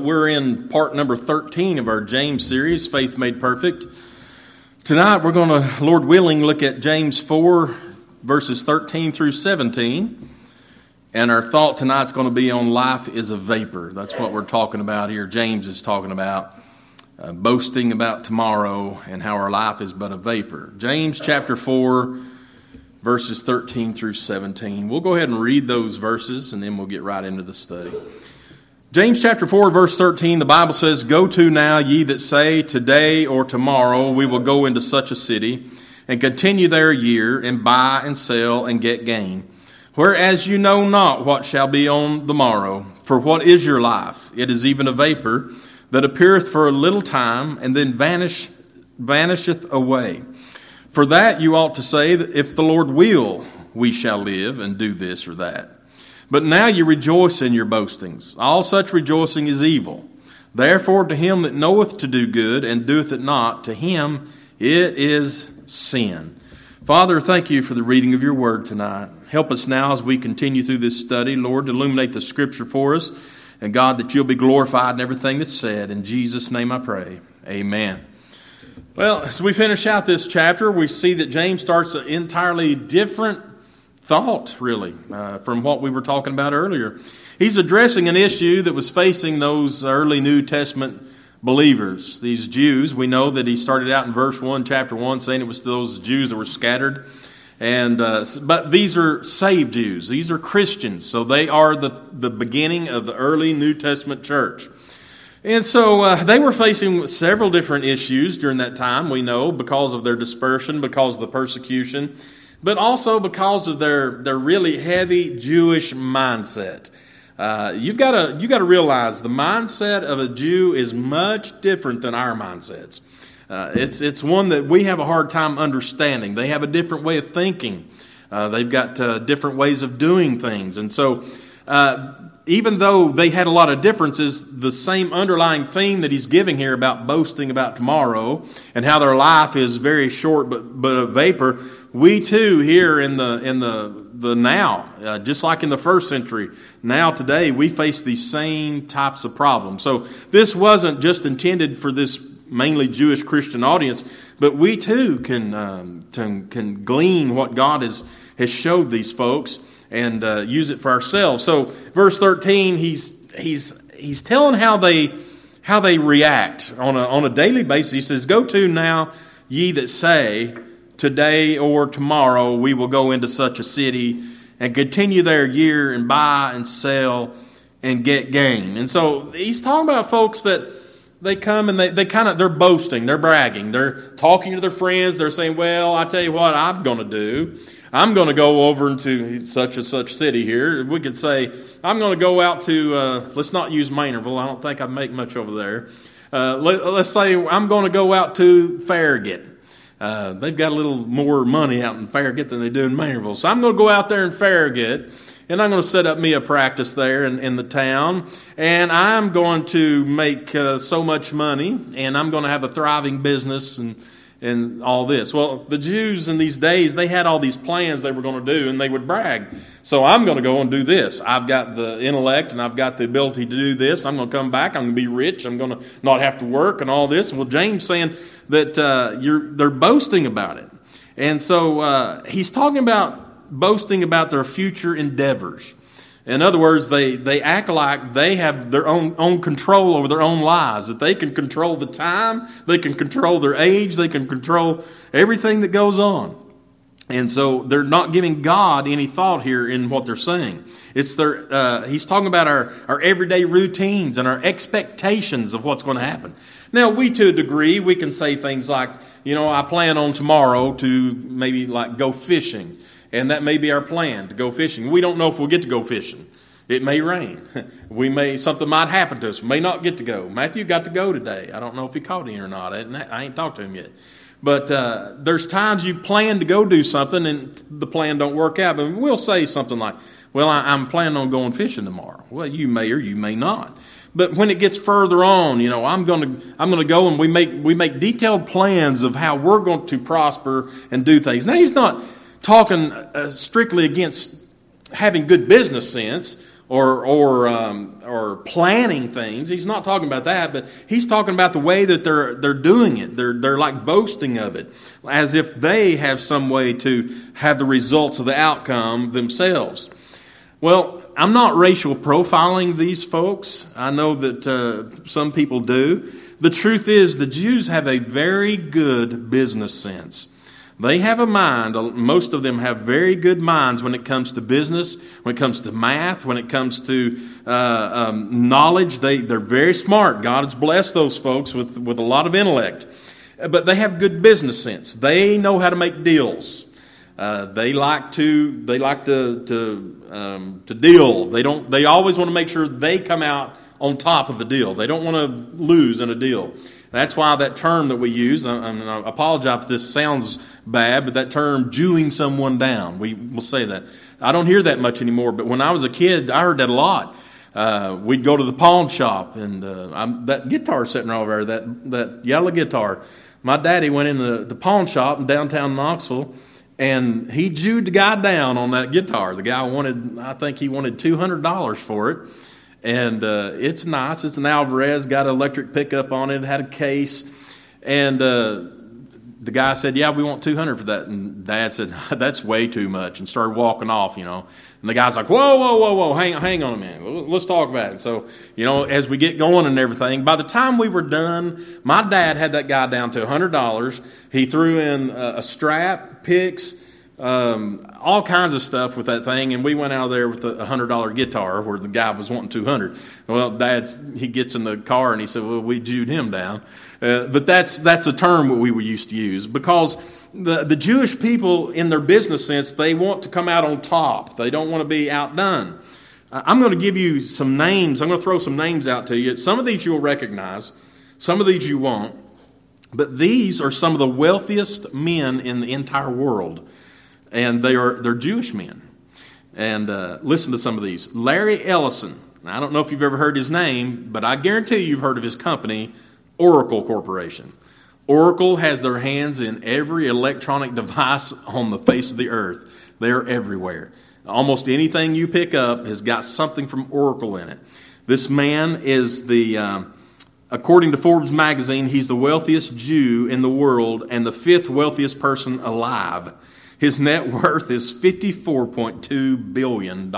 We're in part number 13 of our James series, Faith Made Perfect. Tonight we're going to, Lord willing, look at James 4, verses 13 through 17. And our thought tonight's going to be on life is a vapor. That's what we're talking about here. James is talking about boasting about tomorrow and how our life is but a vapor. James chapter 4, verses 13 through 17. We'll go ahead and read those verses and then we'll get right into the study. James chapter 4, verse 13, the Bible says, "Go to now, ye that say, today or tomorrow we will go into such a city, and continue there a year, and buy and sell, and get gain. Whereas you know not what shall be on the morrow. For what is your life? It is even a vapor, that appeareth for a little time, and then vanisheth away. For that you ought to say, that if the Lord will, we shall live, and do this or that. But now you rejoice in your boastings. All such rejoicing is evil. Therefore to him that knoweth to do good, and doeth it not, to him it is sin." Father, thank you for the reading of your word tonight. Help us now as we continue through this study. Lord, illuminate the scripture for us. And God, that you'll be glorified in everything that's said. In Jesus' name I pray. Amen. Well, as we finish out this chapter, we see that James starts an entirely different thought, really, from what we were talking about earlier. He's addressing an issue that was facing those early New Testament believers, these Jews. We know that he started out in verse 1, chapter 1, saying it was those Jews that were scattered. But these are saved Jews. These are Christians. So they are the beginning of the early New Testament church. And so they were facing several different issues during that time, we know, because of their dispersion, because of the persecution, but also because of their really heavy Jewish mindset. You've got to realize the mindset of a Jew is much different than our mindsets. It's one that we have a hard time understanding. They have a different way of thinking. They've got different ways of doing things. And so even though they had a lot of differences, the same underlying theme that he's giving here about boasting about tomorrow and how their life is very short but a vapor, we too here in the now, just like in the first century, now today we face these same types of problems. So this wasn't just intended for this mainly Jewish Christian audience, but we too can glean what God has showed these folks and use it for ourselves. So verse 13, he's telling how they react on a daily basis. He says, "Go to now, ye that say, today or tomorrow we will go into such a city and continue there a year and buy and sell and get gain." And so he's talking about folks that they come and they're boasting, they're bragging, they're talking to their friends, they're saying, "Well, I tell you what I'm going to do. I'm going to go over into such and such city here." We could say, "I'm going to go out to," let's not use Maynardville. I don't think I make much over there. Let's say I'm going to go out to Farragut. They've got a little more money out in Farragut than they do in Maynardville. So I'm going to go out there in Farragut, and I'm going to set up me a practice there in the town, and I'm going to make so much money, and I'm going to have a thriving business and all this. Well, the Jews in these days, they had all these plans they were going to do, and they would brag. So I'm going to go and do this. I've got the intellect, and I've got the ability to do this. I'm going to come back. I'm going to be rich. I'm going to not have to work and all this. Well, James saying that they're boasting about it. And so he's talking about boasting about their future endeavors. In other words, they act like they have their own control over their own lives, that they can control the time, they can control their age, they can control everything that goes on. And so they're not giving God any thought here in what they're saying. It's he's talking about our everyday routines and our expectations of what's going to happen. Now, we to a degree, we can say things like, I plan on tomorrow to maybe like go fishing. And that may be our plan, to go fishing. We don't know if we'll get to go fishing. It may rain. Something might happen to us. We may not get to go. Matthew got to go today. I don't know if he caught any or not. I ain't talked to him yet. But there's times you plan to go do something and the plan don't work out. But we'll say something like, "Well, I'm planning on going fishing tomorrow." Well, you may or you may not. But when it gets further on, I'm going to go and we make detailed plans of how we're going to prosper and do things. Now, he's not talking strictly against having good business sense. or planning things. He's not talking about that, but he's talking about the way that they're doing it. They're like boasting of it, as if they have some way to have the results of the outcome themselves. Well, I'm not racial profiling these folks. I know that some people do. The truth is, the Jews have a very good business sense. They have a mind, most of them have very good minds when it comes to business, when it comes to math, when it comes to knowledge. They're very smart. God has blessed those folks with a lot of intellect. But they have good business sense. They know how to make deals. They like to deal. They always want to make sure they come out on top of the deal. They don't want to lose in a deal. That's why that term that we use, and I apologize if this sounds bad, but that term, Jewing someone down, we will say that. I don't hear that much anymore, but when I was a kid, I heard that a lot. We'd go to the pawn shop, and that guitar sitting right over there, that yellow guitar, my daddy went in the pawn shop in downtown Knoxville, and he Jewed the guy down on that guitar. The guy I think he wanted $200 for it. And it's nice. It's an Alvarez, got an electric pickup on it, had a case. And the guy said, yeah, we want $200 for that. And Dad said, that's way too much, and started walking off, And the guy's like, whoa, hang on a minute. Let's talk about it. So, as we get going and everything, by the time we were done, my dad had that guy down to $100. He threw in a strap, picks, all kinds of stuff with that thing, and we went out of there with a $100 guitar where the guy was wanting $200. Well, he gets in the car and he said, well, we Jewed him down. But that's a term that we used to use, because the Jewish people, in their business sense, they want to come out on top. They don't want to be outdone. I'm going to give you some names. I'm going to throw some names out to you. Some of these you'll recognize. Some of these you won't. But these are some of the wealthiest men in the entire world. And they're Jewish men. And listen to some of these. Larry Ellison. Now, I don't know if you've ever heard his name, but I guarantee you've heard of his company, Oracle Corporation. Oracle has their hands in every electronic device on the face of the earth. They're everywhere. Almost anything you pick up has got something from Oracle in it. This man is according to Forbes magazine, he's the wealthiest Jew in the world and the 5th wealthiest person alive. His net worth is $54.2 billion.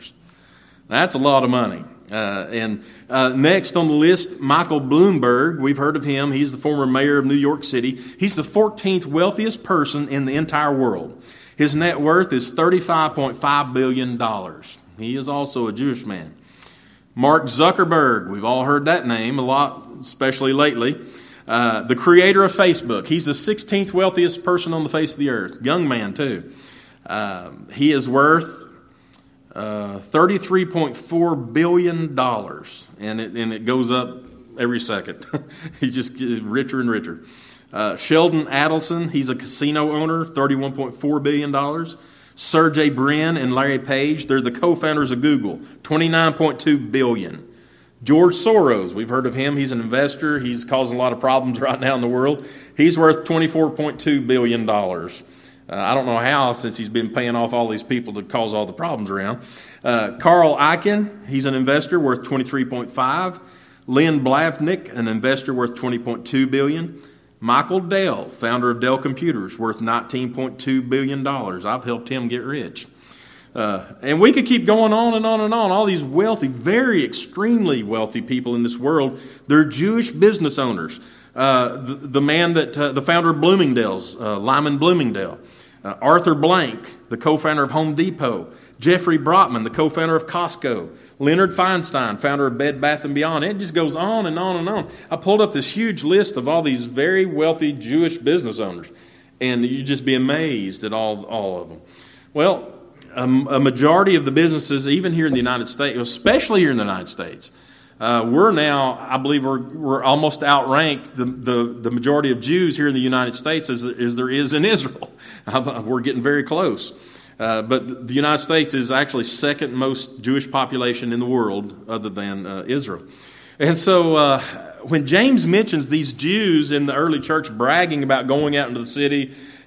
That's a lot of money. And next on the list, Michael Bloomberg. We've heard of him. He's the former mayor of New York City. He's the 14th wealthiest person in the entire world. His net worth is $35.5 billion. He is also a Jewish man. Mark Zuckerberg. We've all heard that name a lot, especially lately. The creator of Facebook. He's the 16th wealthiest person on the face of the earth. Young man, too. He is worth $33.4 billion. And it goes up every second. He just gets richer and richer. Sheldon Adelson. He's a casino owner. $31.4 billion. Sergey Brin and Larry Page. They're the co-founders of Google. $29.2 billion. George Soros, we've heard of him. He's an investor. He's causing a lot of problems right now in the world. He's worth $24.2 billion. I don't know how, since he's been paying off all these people to cause all the problems around. Carl Icahn, he's an investor worth $23.5. Lynn Blavanik, an investor worth $20.2 billion. Michael Dell, founder of Dell Computers, worth $19.2 billion. I've helped him get rich. And we could keep going on and on and on. All these wealthy, very extremely wealthy people in this world, they're Jewish business owners. The founder of Bloomingdale's, Lyman Bloomingdale. Arthur Blank, the co-founder of Home Depot. Jeffrey Brotman, the co-founder of Costco. Leonard Feinstein, founder of Bed Bath & Beyond. It just goes on and on and on. I pulled up this huge list of all these very wealthy Jewish business owners, and you'd just be amazed at all of them. Well, a majority of the businesses, even here in the United States, especially here in the United States, we're now, I believe, we're almost outranked the majority of Jews here in the United States as there is in Israel. We're getting very close. But the United States is actually second most Jewish population in the world, other than Israel. And so when James mentions these Jews in the early church bragging about going out into the city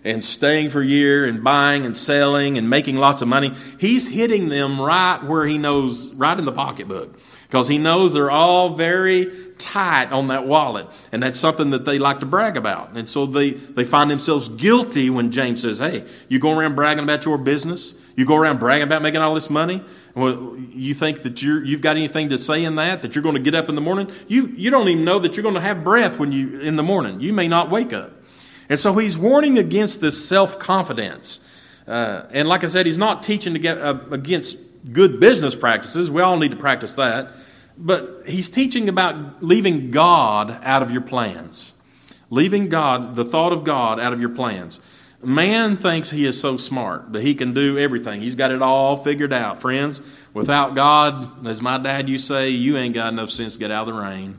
and staying for a year and buying and selling and making lots of money. He's hitting them right where he knows, right in the pocketbook, because he knows they're all very tight on that wallet, and that's something that they like to brag about. And so they find themselves guilty when James says, hey, you go around bragging about your business? You go around bragging about making all this money? Well, you think that you've got anything to say in that you're going to get up in the morning? You don't even know that you're going to have breath when you in the morning. You may not wake up. And so he's warning against this self-confidence. And like I said, he's not teaching to get against good business practices. We all need to practice that. But he's teaching about leaving God out of your plans. Leaving God, the thought of God, out of your plans. Man thinks he is so smart that he can do everything. He's got it all figured out. Friends, without God, as my dad used to say, you ain't got enough sense to get out of the rain.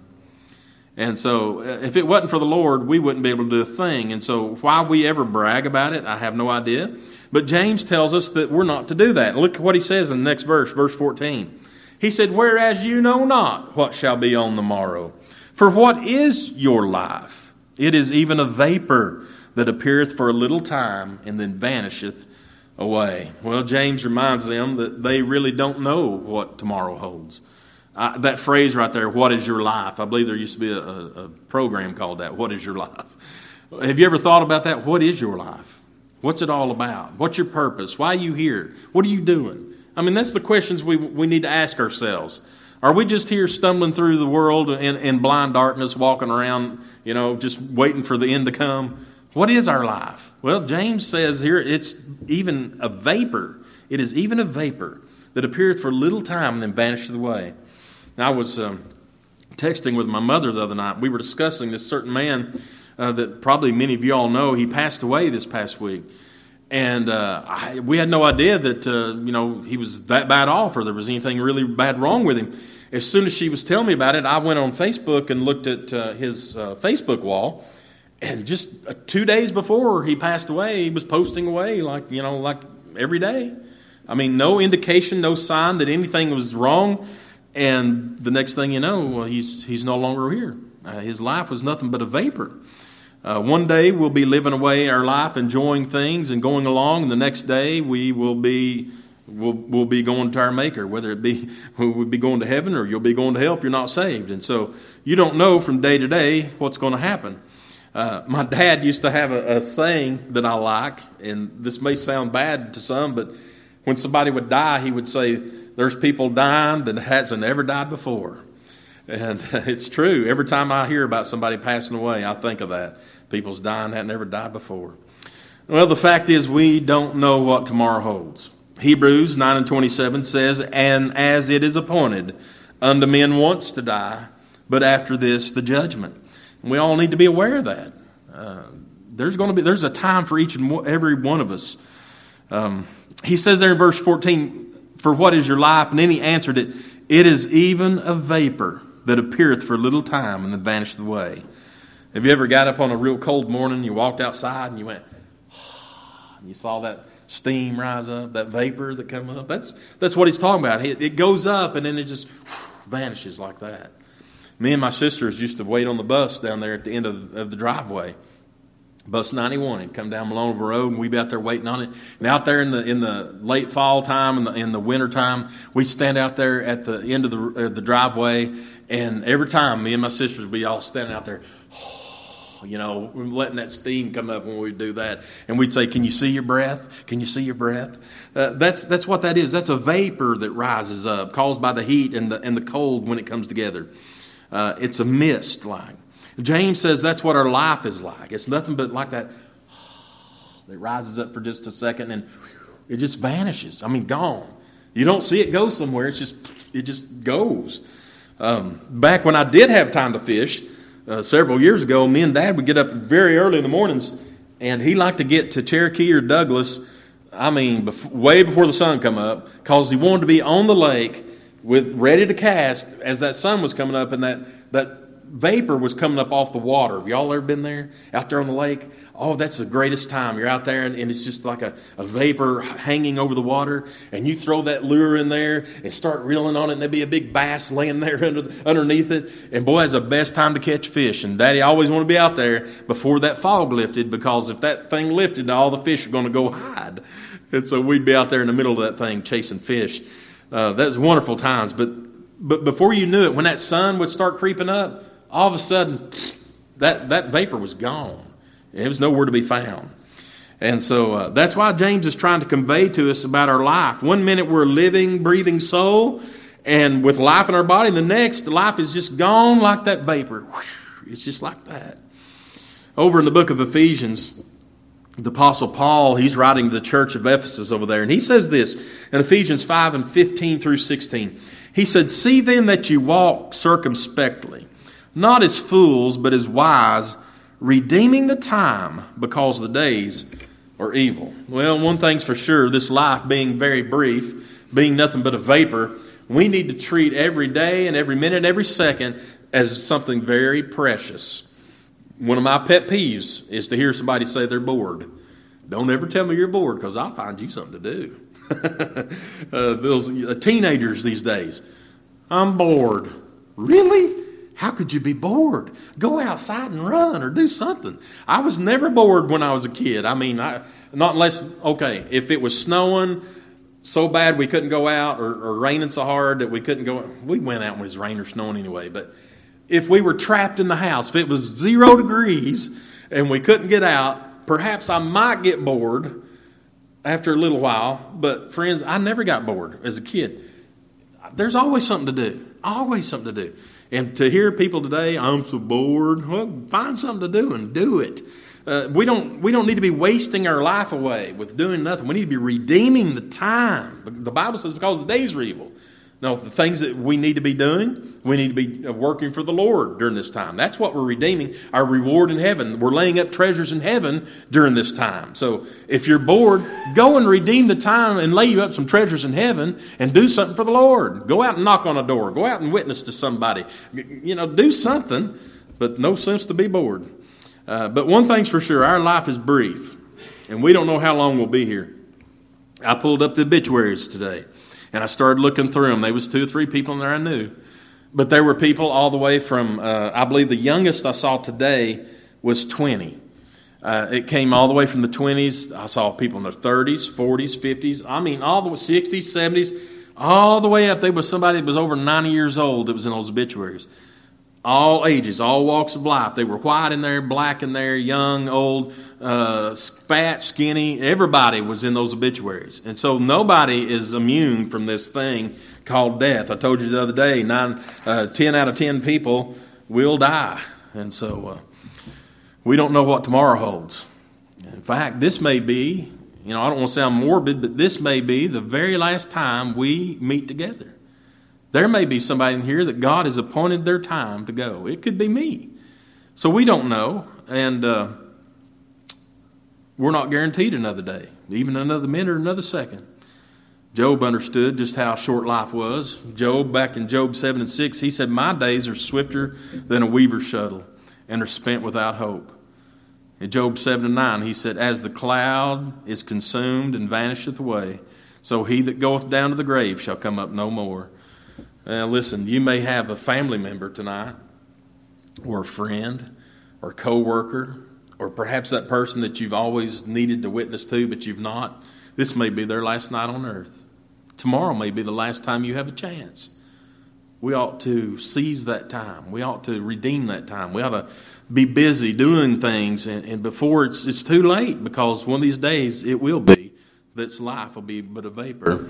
And so if it wasn't for the Lord, we wouldn't be able to do a thing. And so why we ever brag about it, I have no idea. But James tells us that we're not to do that. Look at what he says in the next verse, verse 14. He said, whereas you know not what shall be on the morrow. For what is your life? It is even a vapor that appeareth for a little time and then vanisheth away. Well, James reminds them that they really don't know what tomorrow holds. That phrase right there, what is your life? I believe there used to be a program called that, what is your life? Have you ever thought about that? What is your life? What's it all about? What's your purpose? Why are you here? What are you doing? I mean, that's the questions we need to ask ourselves. Are we just here stumbling through the world in blind darkness, walking around, just waiting for the end to come? What is our life? Well, James says here it's even a vapor. It is even a vapor that appeareth for a little time and then vanisheth away. Now, I was texting with my mother the other night. We were discussing this certain man that probably many of you all know. He passed away this past week. And we had no idea that, he was that bad off or there was anything really bad wrong with him. As soon as she was telling me about it, I went on Facebook and looked at his Facebook wall. And just 2 days before he passed away, he was posting away like every day. I mean, no indication, no sign that anything was wrong. And the next thing you know, he's no longer here. His life was nothing but a vapor. One day we'll be living away our life, enjoying things and going along. And the next day we'll be going to our Maker, whether it be we'll be going to heaven or you'll be going to hell if you're not saved. And so you don't know from day to day what's going to happen. My dad used to have a saying that I like, and this may sound bad to some, but when somebody would die, he would say, there's people dying that hasn't ever died before. And it's true. Every time I hear about somebody passing away, I think of that. People's dying that never died before. Well, the fact is we don't know what tomorrow holds. Hebrews 9:27 says, and as it is appointed unto men once to die, but after this the judgment. And we all need to be aware of that. There's a time for each and every one of us. He says there in verse 14, for what is your life? And then he answered it, it is even a vapor that appeareth for a little time and then vanisheth away. Have you ever got up on a real cold morning, you walked outside and you went, and you saw that steam rise up, that vapor that come up? That's what he's talking about. It goes up and then it just vanishes like that. Me and my sisters used to wait on the bus down there at the end of the driveway. Bus 91 had come down Malone Road, and we'd be out there waiting on it. And out there in the late fall time and in the winter time, we'd stand out there at the end of the driveway, and every time me and my sisters would be all standing out there, letting that steam come up when we'd do that. And we'd say, can you see your breath? Can you see your breath? That's what that is. That's a vapor that rises up, caused by the heat and the cold when it comes together. It's a mist like. James says that's what our life is like. It's nothing but like that. It rises up for just a second and it just vanishes. I mean, gone. You don't see it go somewhere. It just goes. Back when I did have time to fish several years ago, me and Dad would get up very early in the mornings, and he liked to get to Cherokee or Douglas. I mean, way before the sun come up, because he wanted to be on the lake ready to cast as that sun was coming up, and that vapor was coming up off the water. Have y'all ever been there? Out there on the lake? Oh, that's the greatest time. You're out there and it's just like a vapor hanging over the water. And you throw that lure in there and start reeling on it, and there'll be a big bass laying there underneath it. And boy, it's the best time to catch fish. And Daddy always wanted to be out there before that fog lifted, because if that thing lifted, all the fish are going to go hide. And so we'd be out there in the middle of that thing chasing fish. That's wonderful times. But before you knew it, when that sun would start creeping up, all of a sudden, that vapor was gone. It was nowhere to be found. And so that's why James is trying to convey to us about our life. One minute we're a living, breathing soul, and with life in our body. The next, life is just gone like that vapor. It's just like that. Over in the book of Ephesians, the Apostle Paul, he's writing to the church of Ephesus over there. And he says this in Ephesians 5 and 15 through 16. He said, "See then that you walk circumspectly, not as fools, but as wise, redeeming the time, because the days are evil." Well, one thing's for sure, this life being very brief, being nothing but a vapor, we need to treat every day and every minute, every second as something very precious. One of my pet peeves is to hear somebody say they're bored. Don't ever tell me you're bored, because I'll find you something to do. Those teenagers these days, "I'm bored." Really? How could you be bored? Go outside and run or do something. I was never bored when I was a kid. I mean, not unless, okay, if it was snowing so bad we couldn't go out, or raining so hard that we couldn't go. We went out when it was rain or snowing anyway. But if we were trapped in the house, if it was 0 degrees and we couldn't get out, perhaps I might get bored after a little while. But friends, I never got bored as a kid. There's always something to do. Always something to do. And to hear people today, "I'm so bored," well, find something to do and do it. We don't need to be wasting our life away with doing nothing. We need to be redeeming the time. The Bible says because the days are evil. Now, the things that we need to be doing, we need to be working for the Lord during this time. That's what we're redeeming, our reward in heaven. We're laying up treasures in heaven during this time. So if you're bored, go and redeem the time and lay you up some treasures in heaven and do something for the Lord. Go out and knock on a door. Go out and witness to somebody. Do something, but no sense to be bored. But one thing's for sure, our life is brief, and we don't know how long we'll be here. I pulled up the obituaries today, and I started looking through them. There was 2 or 3 people in there I knew. But there were people all the way from, I believe the youngest I saw today was 20. It came all the way from the 20s. I saw people in their 30s, 40s, 50s. I mean, all the way 60s, 70s, all the way up. There was somebody that was over 90 years old that was in those obituaries. All ages, all walks of life. They were white in there, black in there, young, old, fat, skinny. Everybody was in those obituaries. And so nobody is immune from this thing called death. I told you the other day, 10 out of 10 people will die. And so we don't know what tomorrow holds. In fact, this may be, I don't want to sound morbid, but this may be the very last time we meet together. There may be somebody in here that God has appointed their time to go. It could be me. So we don't know, and we're not guaranteed another day, even another minute or another second. Job understood just how short life was. Job, back in Job 7 and 6, he said, "My days are swifter than a weaver's shuttle, and are spent without hope." In Job 7 and 9, he said, "As the cloud is consumed and vanisheth away, so he that goeth down to the grave shall come up no more." Listen, you may have a family member tonight, or a friend, or a co-worker, or perhaps that person that you've always needed to witness to, but you've not. This may be their last night on earth. Tomorrow may be the last time you have a chance. We ought to seize that time. We ought to redeem that time. We ought to be busy doing things, and before it's too late, because one of these days it will be. This life will be but a vapor.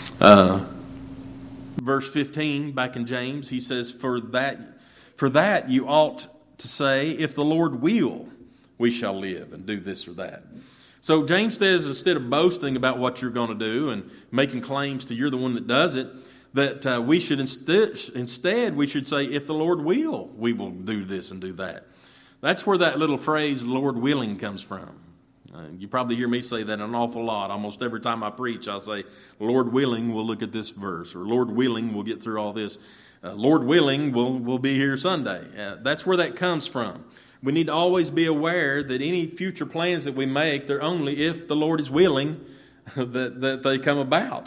Verse 15, back in James, he says, For that you ought to say, if the Lord will, we shall live and do this or that. So James says, instead of boasting about what you're going to do and making claims to you're the one that does it, that we should instead we should say, if the Lord will, we will do this and do that. That's where that little phrase, Lord willing, comes from. You probably hear me say that an awful lot. Almost every time I preach, I'll say, Lord willing, we'll look at this verse, or Lord willing, we'll get through all this. Lord willing, we'll be here Sunday. That's where that comes from. We need to always be aware that any future plans that we make, they're only if the Lord is willing that they come about.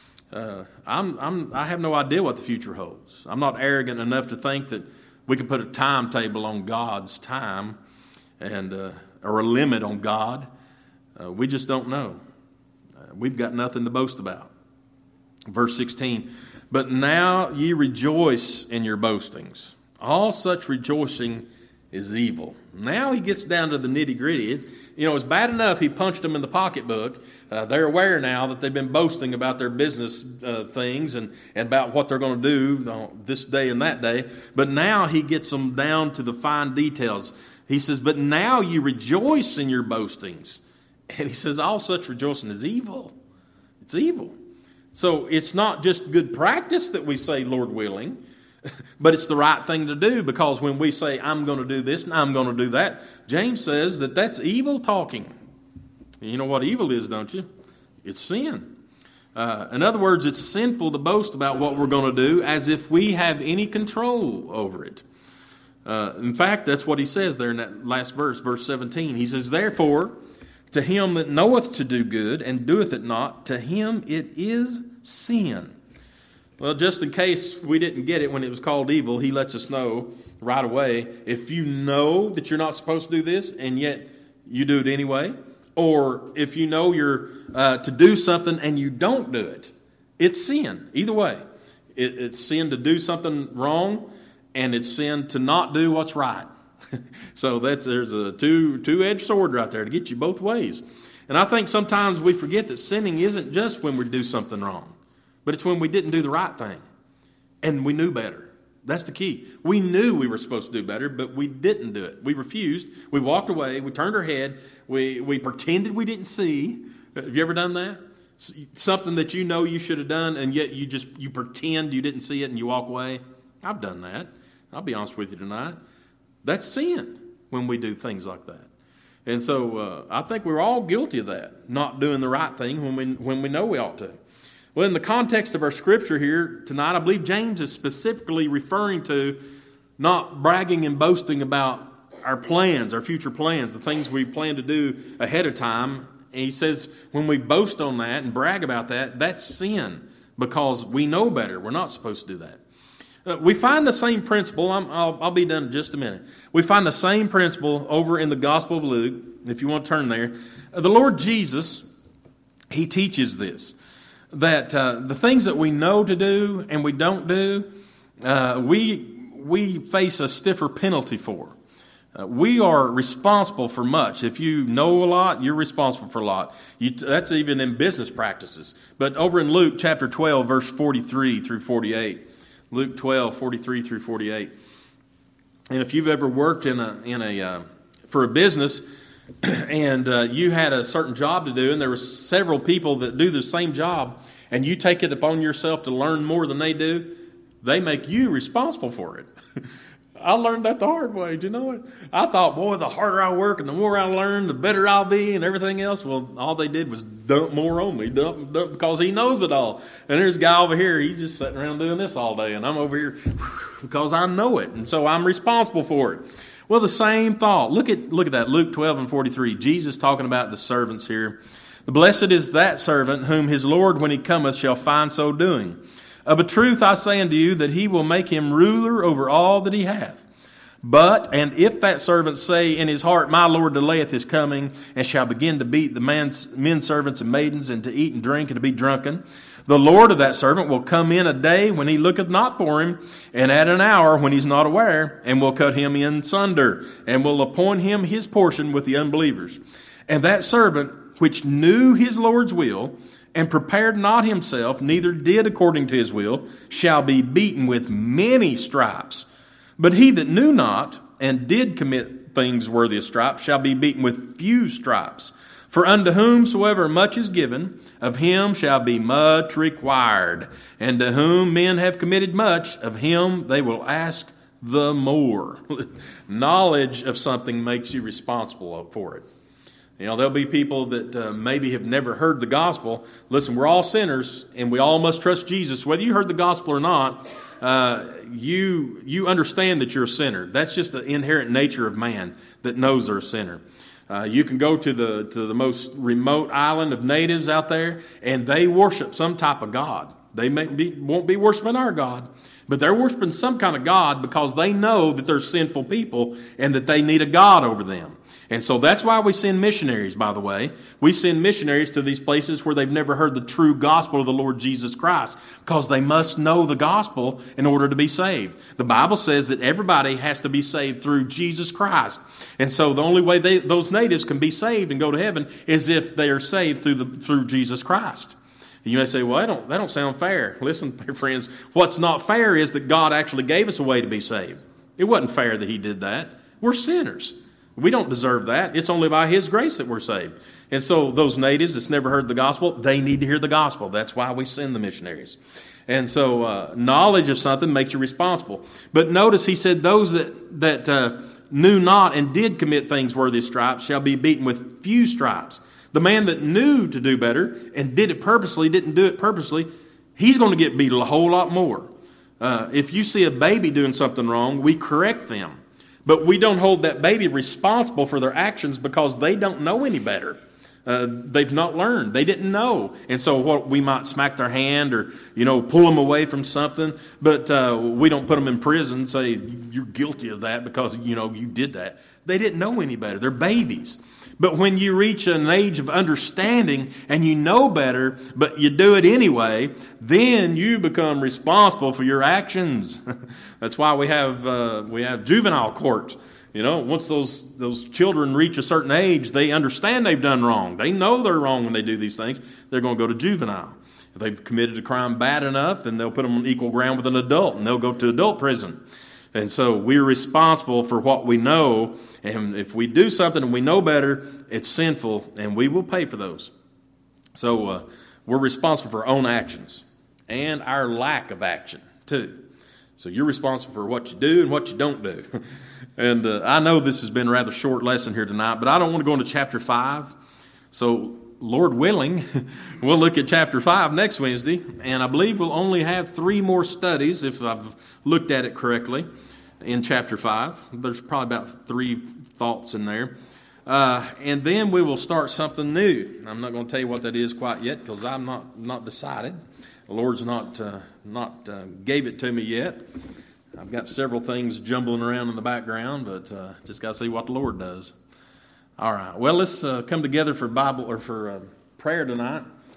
I have no idea what the future holds. I'm not arrogant enough to think that we can put a timetable on God's time and or a limit on God. We just don't know. We've got nothing to boast about. Verse 16, but now ye rejoice in your boastings. All such rejoicing is evil. Now he gets down to the nitty-gritty. It's bad enough he punched them in the pocketbook. They're aware now that they've been boasting about their business things and about what they're going to do this day and that day. But now he gets them down to the fine details. He says, but now you rejoice in your boastings. And he says, all such rejoicing is evil. It's evil. So it's not just good practice that we say, Lord willing, but it's the right thing to do, because when we say, I'm going to do this and I'm going to do that, James says that that's evil talking. You know what evil is, don't you? It's sin. In other words, it's sinful to boast about what we're going to do as if we have any control over it. In fact, that's what he says there in that last verse, verse 17. He says, therefore, to him that knoweth to do good and doeth it not, to him it is sin. Well, just in case we didn't get it when it was called evil, he lets us know right away. If you know that you're not supposed to do this and yet you do it anyway, or if you know you're to do something and you don't do it, it's sin. Either way, it's sin to do something wrong, and it's sin to not do what's right. So there's a two-edged sword right there to get you both ways. And I think sometimes we forget that sinning isn't just when we do something wrong, but it's when we didn't do the right thing and we knew better. That's the key. We knew we were supposed to do better, but we didn't do it. We refused. We walked away. We turned our head. We pretended we didn't see. Have you ever done that? Something that you know you should have done, and yet you pretend you didn't see it and you walk away. I've done that. I'll be honest with you tonight. That's sin when we do things like that. And so I think we're all guilty of that, not doing the right thing when we know we ought to. Well, in the context of our scripture here tonight, I believe James is specifically referring to not bragging and boasting about our plans, our future plans, the things we plan to do ahead of time. And he says when we boast on that and brag about that, that's sin, because we know better. We're not supposed to do that. We find the same principle. I'll be done in just a minute. We find the same principle over in the Gospel of Luke, if you want to turn there. The Lord Jesus, he teaches this, that the things that we know to do and we don't do, we face a stiffer penalty for. We are responsible for much. If you know a lot, you're responsible for a lot. That's even in business practices. But over in Luke chapter 12, verse 43 through 48, Luke 12, 43 through 48. And if you've ever worked for a business and you had a certain job to do, and there were several people that do the same job, and you take it upon yourself to learn more than they do, they make you responsible for it. I learned that the hard way. Do you know it? I thought, boy, the harder I work and the more I learn, the better I'll be and everything else. Well, all they did was dump more on me, dump, because he knows it all. And there's a guy over here, he's just sitting around doing this all day, and I'm over here because I know it, and so I'm responsible for it. Well, the same thought. Look at that, Luke 12 and 43. Jesus talking about the servants here. The blessed is that servant whom his Lord, when he cometh, shall find so doing. Of a truth I say unto you, that he will make him ruler over all that he hath. And if that servant say in his heart, my Lord delayeth his coming, and shall begin to beat the men servants and maidens, and to eat and drink and to be drunken, the Lord of that servant will come in a day when he looketh not for him, and at an hour when he's not aware, and will cut him in sunder, and will appoint him his portion with the unbelievers. And that servant which knew his Lord's will, and prepared not himself, neither did according to his will, shall be beaten with many stripes. But he that knew not, and did commit things worthy of stripes, shall be beaten with few stripes. For unto whomsoever much is given, of him shall be much required. And to whom men have committed much, of him they will ask the more. Knowledge of something makes you responsible for it. You know, there'll be people that maybe have never heard the gospel. Listen, we're all sinners, and we all must trust Jesus. Whether you heard the gospel or not, you understand that you're a sinner. That's just the inherent nature of man that knows they're a sinner. You can go to the most remote island of natives out there, and they worship some type of god. They won't be worshiping our God, but they're worshiping some kind of God because they know that they're sinful people and that they need a God over them. And so that's why we send missionaries, by the way. We send missionaries to these places where they've never heard the true gospel of the Lord Jesus Christ, because they must know the gospel in order to be saved. The Bible says that everybody has to be saved through Jesus Christ. And so the only way those natives can be saved and go to heaven is if they are saved through Jesus Christ. You may say, well, that don't sound fair. Listen, friends, what's not fair is that God actually gave us a way to be saved. It wasn't fair that he did that. We're sinners. We don't deserve that. It's only by his grace that we're saved. And so those natives that's never heard the gospel, they need to hear the gospel. That's why we send the missionaries. And so knowledge of something makes you responsible. But notice he said those that knew not and did commit things worthy of stripes shall be beaten with few stripes. The man that knew to do better and did it purposely, didn't do it purposely, he's going to get beat a whole lot more. If you see a baby doing something wrong, we correct them. But we don't hold that baby responsible for their actions because they don't know any better. They've not learned. They didn't know. And so we might smack their hand or, pull them away from something, but we don't put them in prison and say, you're guilty of that because, you did that. They didn't know any better. They're babies. But when you reach an age of understanding and you know better, but you do it anyway, then you become responsible for your actions. That's why we have juvenile court. Once those children reach a certain age, they understand they've done wrong. They know they're wrong when they do these things. They're going to go to juvenile. If they've committed a crime bad enough, then they'll put them on equal ground with an adult, and they'll go to adult prison. And so we're responsible for what we know, and if we do something and we know better, it's sinful, and we will pay for those. So we're responsible for our own actions and our lack of action, too. So you're responsible for what you do and what you don't do. And I know this has been a rather short lesson here tonight, but I don't want to go into chapter 5. So Lord willing, we'll look at chapter 5 next Wednesday, and I believe we'll only have 3 more studies, if I've looked at it correctly, in chapter 5. There's probably about 3 thoughts in there. And then we will start something new. I'm not going to tell you what that is quite yet because I'm not decided. The Lord's not gave it to me yet. I've got several things jumbling around in the background, but just got to see what the Lord does. All right. Well, let's come together for Bible or for prayer tonight.